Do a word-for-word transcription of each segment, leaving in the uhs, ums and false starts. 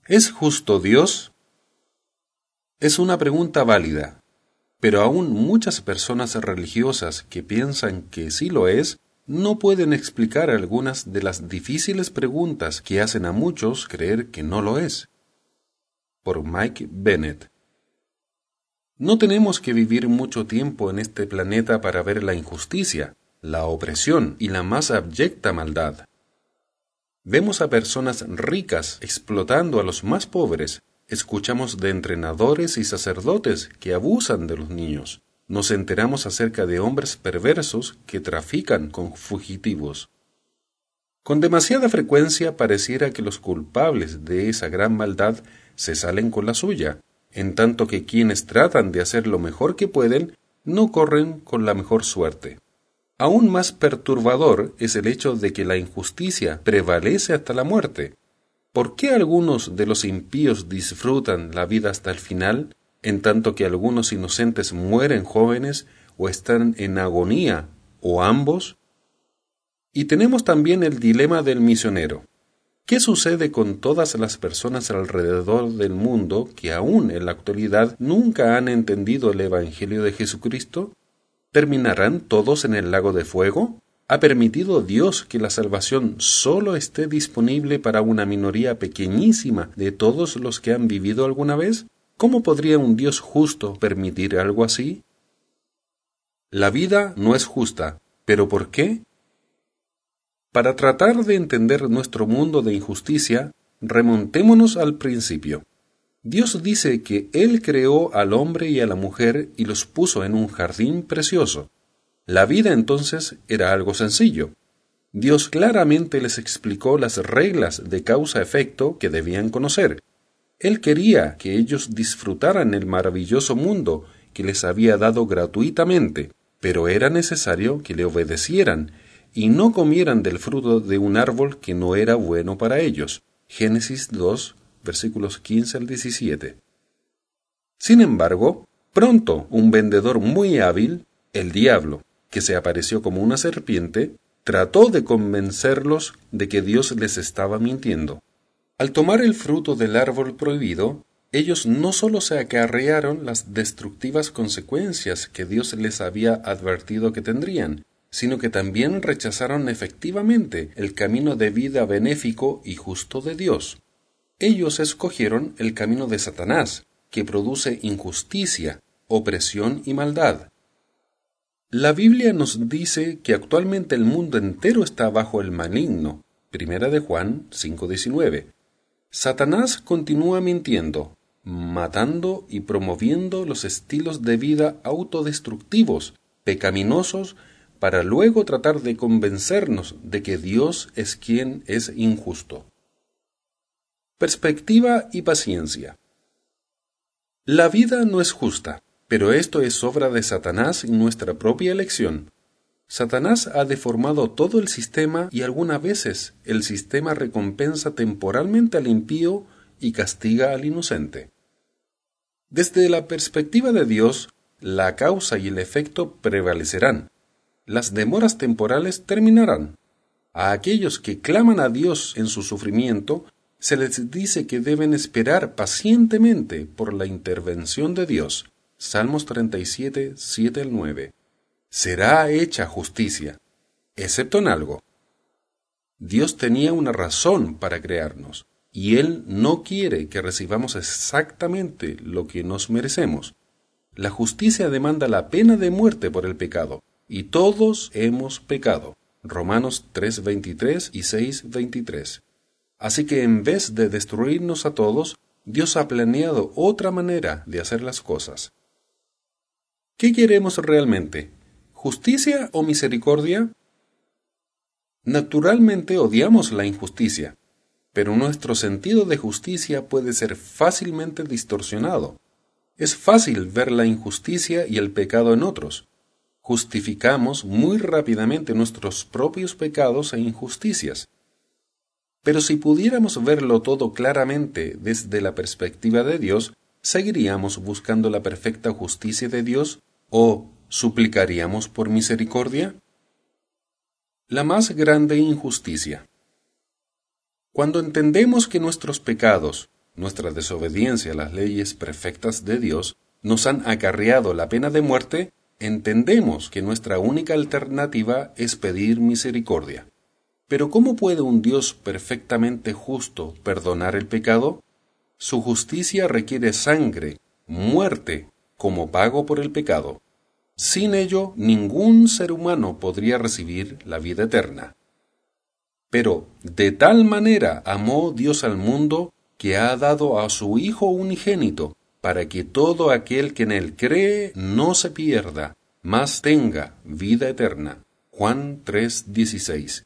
¿Es justo Dios? Es una pregunta válida, pero aún muchas personas religiosas que piensan que sí lo es, no pueden explicar algunas de las difíciles preguntas que hacen a muchos creer que no lo es. Por Mike Bennett. No tenemos que vivir mucho tiempo en este planeta para ver la injusticia, la opresión y la más abyecta maldad. Vemos a personas ricas explotando a los más pobres, escuchamos de entrenadores y sacerdotes que abusan de los niños, nos enteramos acerca de hombres perversos que trafican con fugitivos. Con demasiada frecuencia pareciera que los culpables de esa gran maldad se salen con la suya, en tanto que quienes tratan de hacer lo mejor que pueden no corren con la mejor suerte. Aún más perturbador es el hecho de que la injusticia prevalece hasta la muerte. ¿Por qué algunos de los impíos disfrutan la vida hasta el final, en tanto que algunos inocentes mueren jóvenes o están en agonía, o ambos? Y tenemos también el dilema del misionero. ¿Qué sucede con todas las personas alrededor del mundo que aún en la actualidad nunca han entendido el Evangelio de Jesucristo? ¿Terminarán todos en el lago de fuego? ¿Ha permitido Dios que la salvación solo esté disponible para una minoría pequeñísima de todos los que han vivido alguna vez? ¿Cómo podría un Dios justo permitir algo así? La vida no es justa, ¿pero por qué? Para tratar de entender nuestro mundo de injusticia, remontémonos al principio. Dios dice que Él creó al hombre y a la mujer y los puso en un jardín precioso. La vida entonces era algo sencillo. Dios claramente les explicó las reglas de causa-efecto que debían conocer. Él quería que ellos disfrutaran el maravilloso mundo que les había dado gratuitamente, pero era necesario que le obedecieran y no comieran del fruto de un árbol que no era bueno para ellos. Génesis dos, versículos quince al diecisiete. Sin embargo, pronto un vendedor muy hábil, el diablo, que se apareció como una serpiente, trató de convencerlos de que Dios les estaba mintiendo. Al tomar el fruto del árbol prohibido, ellos no solo se acarrearon las destructivas consecuencias que Dios les había advertido que tendrían, sino que también rechazaron efectivamente el camino de vida benéfico y justo de Dios. Ellos escogieron el camino de Satanás, que produce injusticia, opresión y maldad. La Biblia nos dice que actualmente el mundo entero está bajo el maligno. Primera de Juan cinco diecinueve. Satanás continúa mintiendo, matando y promoviendo los estilos de vida autodestructivos, pecaminosos, para luego tratar de convencernos de que Dios es quien es injusto. Perspectiva y paciencia. La vida no es justa, pero esto es obra de Satanás y nuestra propia elección. Satanás ha deformado todo el sistema y algunas veces el sistema recompensa temporalmente al impío y castiga al inocente. Desde la perspectiva de Dios, la causa y el efecto prevalecerán. Las demoras temporales terminarán. A aquellos que claman a Dios en su sufrimiento, se les dice que deben esperar pacientemente por la intervención de Dios. Salmos treinta y siete, siete al nueve. Será hecha justicia, excepto en algo. Dios tenía una razón para crearnos, y Él no quiere que recibamos exactamente lo que nos merecemos. La justicia demanda la pena de muerte por el pecado, y todos hemos pecado. Romanos tres veintitrés y seis veintitrés. Así que en vez de destruirnos a todos, Dios ha planeado otra manera de hacer las cosas. ¿Qué queremos realmente? ¿Justicia o misericordia? Naturalmente odiamos la injusticia, pero nuestro sentido de justicia puede ser fácilmente distorsionado. Es fácil ver la injusticia y el pecado en otros. Justificamos muy rápidamente nuestros propios pecados e injusticias. Pero si pudiéramos verlo todo claramente desde la perspectiva de Dios, ¿seguiríamos buscando la perfecta justicia de Dios o suplicaríamos por misericordia? La más grande injusticia. Cuando entendemos que nuestros pecados, nuestra desobediencia a las leyes perfectas de Dios, nos han acarreado la pena de muerte, entendemos que nuestra única alternativa es pedir misericordia. Pero ¿cómo puede un Dios perfectamente justo perdonar el pecado? Su justicia requiere sangre, muerte, como pago por el pecado. Sin ello, ningún ser humano podría recibir la vida eterna. Pero de tal manera amó Dios al mundo que ha dado a su Hijo unigénito, para que todo aquel que en él cree no se pierda, mas tenga vida eterna. Juan tres dieciséis.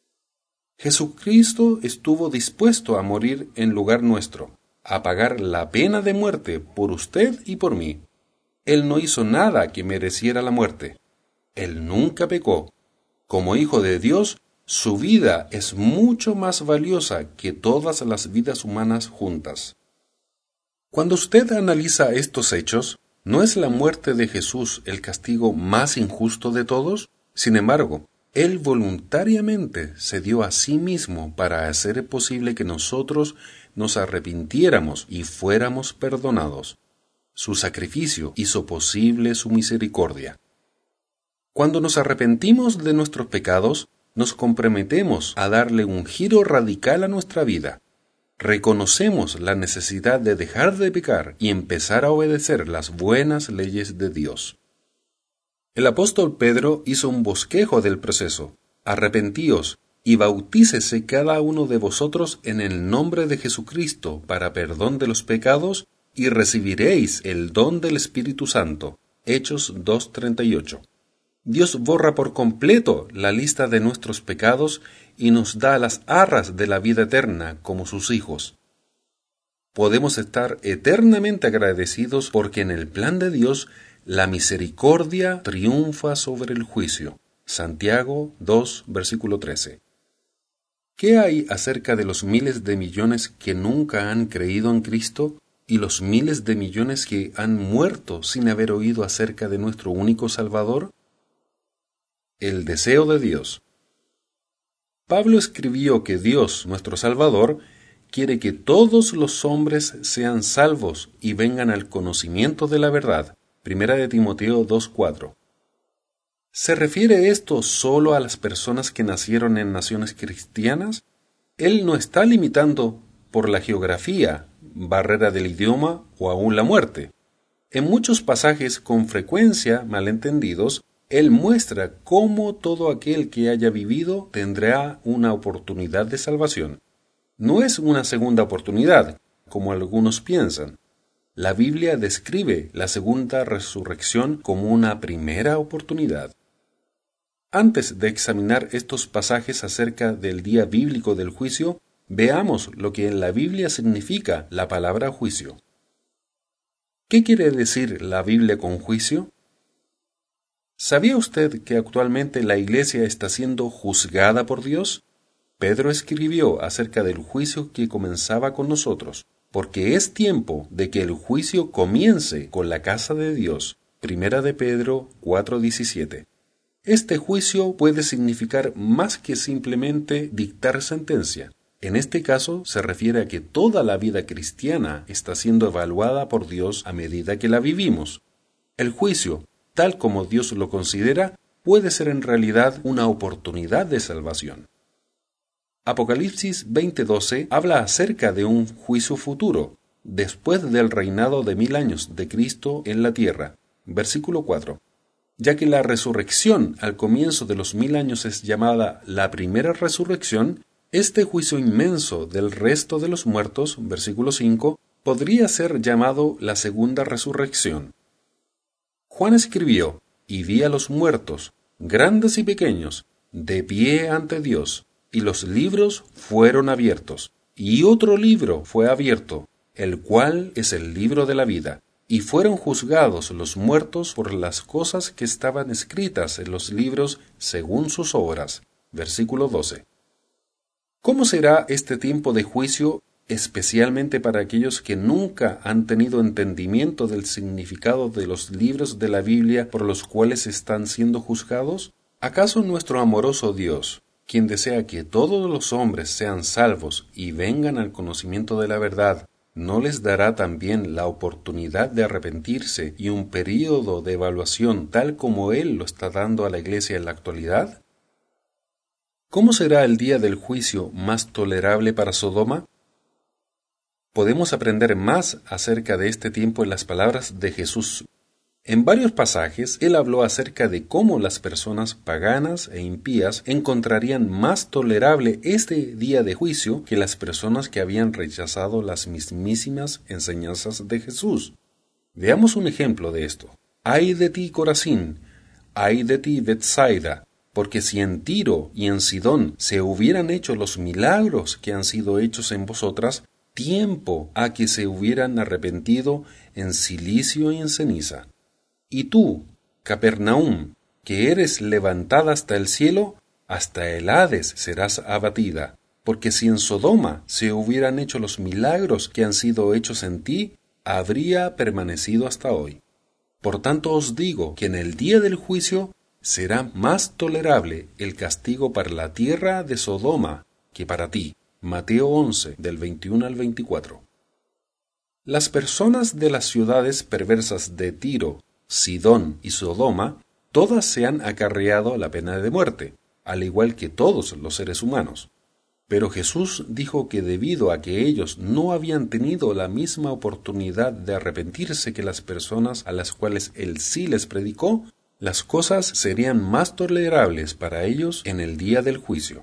Jesucristo estuvo dispuesto a morir en lugar nuestro, a pagar la pena de muerte por usted y por mí. Él no hizo nada que mereciera la muerte. Él nunca pecó. Como Hijo de Dios, su vida es mucho más valiosa que todas las vidas humanas juntas. Cuando usted analiza estos hechos, ¿no es la muerte de Jesús el castigo más injusto de todos? Sin embargo, Él voluntariamente se dio a sí mismo para hacer posible que nosotros nos arrepintiéramos y fuéramos perdonados. Su sacrificio hizo posible su misericordia. Cuando nos arrepentimos de nuestros pecados, nos comprometemos a darle un giro radical a nuestra vida. Reconocemos la necesidad de dejar de pecar y empezar a obedecer las buenas leyes de Dios. El apóstol Pedro hizo un bosquejo del proceso. Arrepentíos y bautícese cada uno de vosotros en el nombre de Jesucristo para perdón de los pecados y recibiréis el don del Espíritu Santo. Hechos dos treinta y ocho. Dios borra por completo la lista de nuestros pecados y nos da las arras de la vida eterna como sus hijos. Podemos estar eternamente agradecidos porque en el plan de Dios la misericordia triunfa sobre el juicio. Santiago dos, versículo trece. ¿Qué hay acerca de los miles de millones que nunca han creído en Cristo y los miles de millones que han muerto sin haber oído acerca de nuestro único Salvador? El deseo de Dios. Pablo escribió que Dios, nuestro Salvador, quiere que todos los hombres sean salvos y vengan al conocimiento de la verdad. Primera de Timoteo dos cuatro. ¿Se refiere esto solo a las personas que nacieron en naciones cristianas? Él no está limitando por la geografía, barrera del idioma o aún la muerte. En muchos pasajes con frecuencia malentendidos, Él muestra cómo todo aquel que haya vivido tendrá una oportunidad de salvación. No es una segunda oportunidad, como algunos piensan. La Biblia describe la segunda resurrección como una primera oportunidad. Antes de examinar estos pasajes acerca del día bíblico del juicio, veamos lo que en la Biblia significa la palabra juicio. ¿Qué quiere decir la Biblia con juicio? ¿Sabía usted que actualmente la Iglesia está siendo juzgada por Dios? Pedro escribió acerca del juicio que comenzaba con nosotros, porque es tiempo de que el juicio comience con la casa de Dios. Primera de Pedro cuatro diecisiete. Este juicio puede significar más que simplemente dictar sentencia. En este caso se refiere a que toda la vida cristiana está siendo evaluada por Dios a medida que la vivimos. El juicio, tal como Dios lo considera, puede ser en realidad una oportunidad de salvación. Apocalipsis veinte doce habla acerca de un juicio futuro, después del reinado de mil años de Cristo en la tierra. Versículo cuatro. Ya que la resurrección al comienzo de los mil años es llamada la primera resurrección, este juicio inmenso del resto de los muertos, versículo cinco, podría ser llamado la segunda resurrección. Juan escribió, y vi a los muertos, grandes y pequeños, de pie ante Dios, y los libros fueron abiertos, y otro libro fue abierto, el cual es el libro de la vida, y fueron juzgados los muertos por las cosas que estaban escritas en los libros según sus obras. Versículo doce. ¿Cómo será este tiempo de juicio, especialmente para aquellos que nunca han tenido entendimiento del significado de los libros de la Biblia por los cuales están siendo juzgados? ¿Acaso nuestro amoroso Dios, quien desea que todos los hombres sean salvos y vengan al conocimiento de la verdad, ¿no les dará también la oportunidad de arrepentirse y un período de evaluación tal como Él lo está dando a la Iglesia en la actualidad? ¿Cómo será el día del juicio más tolerable para Sodoma? Podemos aprender más acerca de este tiempo en las palabras de Jesús. En varios pasajes, Él habló acerca de cómo las personas paganas e impías encontrarían más tolerable este día de juicio que las personas que habían rechazado las mismísimas enseñanzas de Jesús. Veamos un ejemplo de esto. Ay de ti, Corazín, ay de ti, Betsaida, porque si en Tiro y en Sidón se hubieran hecho los milagros que han sido hechos en vosotras, tiempo a que se hubieran arrepentido en cilicio y en ceniza. Y tú, Capernaum, que eres levantada hasta el cielo, hasta el Hades serás abatida, porque si en Sodoma se hubieran hecho los milagros que han sido hechos en ti, habría permanecido hasta hoy. Por tanto os digo que en el día del juicio será más tolerable el castigo para la tierra de Sodoma que para ti. Mateo once, del veintiuno al veinticuatro. Las personas de las ciudades perversas de Tiro, Sidón y Sodoma, todas se han acarreado la pena de muerte, al igual que todos los seres humanos. Pero Jesús dijo que debido a que ellos no habían tenido la misma oportunidad de arrepentirse que las personas a las cuales Él sí les predicó, las cosas serían más tolerables para ellos en el día del juicio.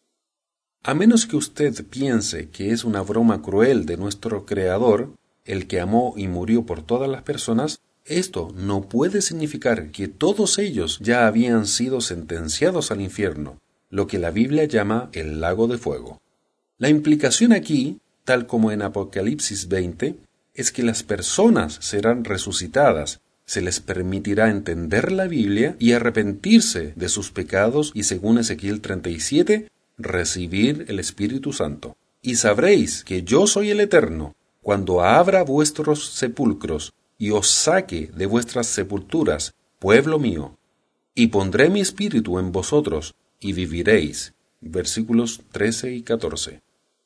A menos que usted piense que es una broma cruel de nuestro Creador, el que amó y murió por todas las personas, esto no puede significar que todos ellos ya habían sido sentenciados al infierno, lo que la Biblia llama el lago de fuego. La implicación aquí, tal como en Apocalipsis veinte, es que las personas serán resucitadas, se les permitirá entender la Biblia y arrepentirse de sus pecados y, según Ezequiel treinta y siete, recibir el Espíritu Santo. Y sabréis que yo soy el Eterno, cuando abra vuestros sepulcros y os saque de vuestras sepulturas, pueblo mío, y pondré mi espíritu en vosotros, y viviréis. Versículos trece y catorce.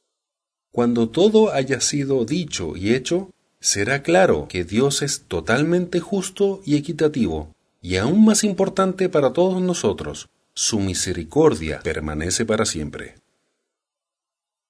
Cuando todo haya sido dicho y hecho, será claro que Dios es totalmente justo y equitativo, y aún más importante para todos nosotros, su misericordia permanece para siempre.